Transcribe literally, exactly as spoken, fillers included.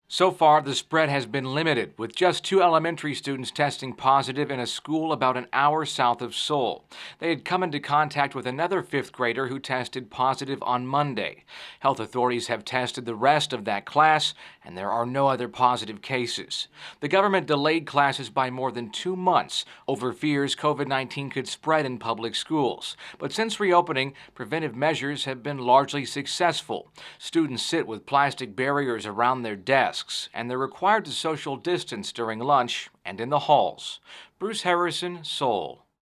So far, the spread has been limited, with just two elementary students testing positive in a school about an hour south of Seoul. They had come into contact with another fifth grader who tested positive on Monday. Health authorities have tested the rest of that class, and there are no other positive cases. The government delayed classes by more than two months over fears COVID nineteen could spread in public schools. But since reopening, preventive measures have been largely successful. Students sit with plastic barriers around their desks, and they're required to social distance during lunch and in the halls. Bruce Harrison, Seoul.